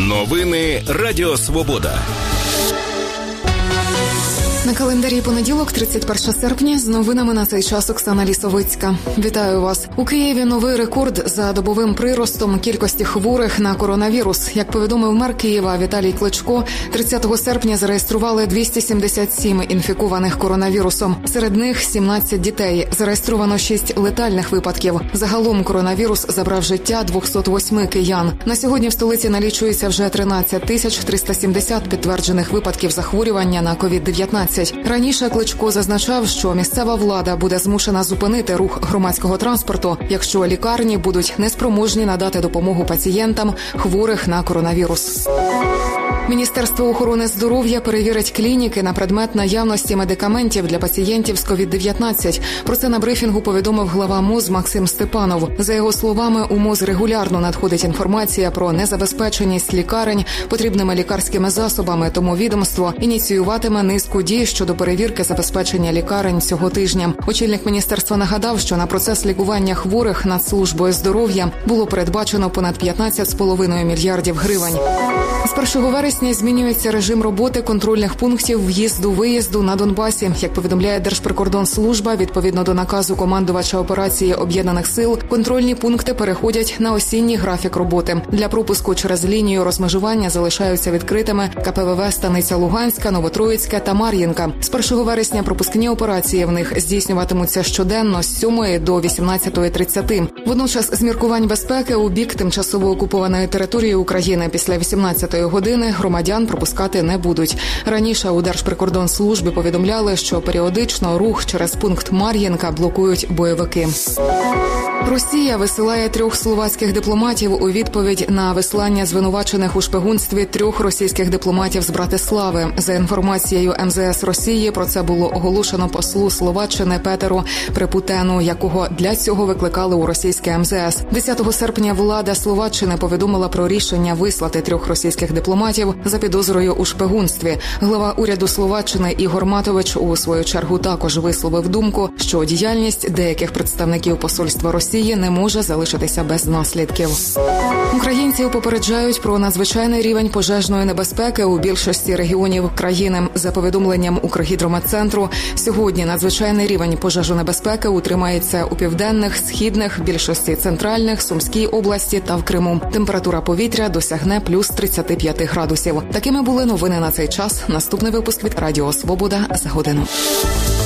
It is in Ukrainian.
Новини Радіо Свобода. На календарі понеділок, 31 серпня, з новинами на цей час Оксана Лісовицька. Вітаю вас. У Києві новий рекорд за добовим приростом кількості хворих на коронавірус. Як повідомив мер Києва Віталій Кличко, 30 серпня зареєстрували 277 інфікованих коронавірусом. Серед них 17 дітей. Зареєстровано 6 летальних випадків. Загалом коронавірус забрав життя 208 киян. На сьогодні в столиці налічується вже 13 370 підтверджених випадків захворювання на COVID-19. Раніше Кличко зазначав, що місцева влада буде змушена зупинити рух громадського транспорту, якщо лікарні будуть неспроможні надати допомогу пацієнтам, хворих на коронавірус. Міністерство охорони здоров'я перевірить клініки на предмет наявності медикаментів для пацієнтів з COVID-19. Про це на брифінгу повідомив глава МОЗ Максим Степанов. За його словами, у МОЗ регулярно надходить інформація про незабезпеченість лікарень потрібними лікарськими засобами, тому відомство ініціюватиме низку дій щодо перевірки забезпечення лікарень цього тижня. Очільник міністерства нагадав, що на процес лікування хворих Нацслужбою здоров'я було передбачено понад 15,5 мільярдів гривень. З 1 вересня змінюється режим роботи контрольних пунктів в'їзду-виїзду на Донбасі. Як повідомляє Держприкордонслужба, відповідно до наказу командувача операції Об'єднаних сил, контрольні пункти переходять на осінній графік роботи. Для пропуску через лінію розмежування залишаються відкритими КПВВ Станиця Луганська, Новотроїцька та Мар'їнка. З 1 вересня пропускні операції в них здійснюватимуться щоденно з 7 до 18:30. Водночас, з міркувань безпеки у бік тимчасово окупованої території України після 18-ї години громадян пропускати не будуть. Раніше у Держприкордонслужбі повідомляли, що періодично рух через пункт Мар'їнка блокують бойовики. Росія висилає 3 словацьких дипломатів у відповідь на вислання звинувачених у шпигунстві 3 російських дипломатів з Братислави. За інформацією МЗС Росії, про це було оголошено послу Словаччини Петеру Припутену, якого для цього викликали у російське МЗС. 10 серпня влада Словаччини повідомила про рішення вислати 3 російських дипломатів за підозрою у шпигунстві. Глава уряду Словаччини Ігор Матович у свою чергу також висловив думку, що діяльність деяких представників посольства Росії не може залишитися без наслідків. Українців попереджають про надзвичайний рівень пожежної небезпеки у більшості регіонів країни. За повідомленням Укргідрометцентру, сьогодні надзвичайний рівень пожежонебезпеки утримається у південних, східних, більшості центральних, Сумській області та в Криму. Температура повітря досягне плюс 35 градусів. Такими були новини на цей час. Наступний випуск від Радіо Свобода за годину.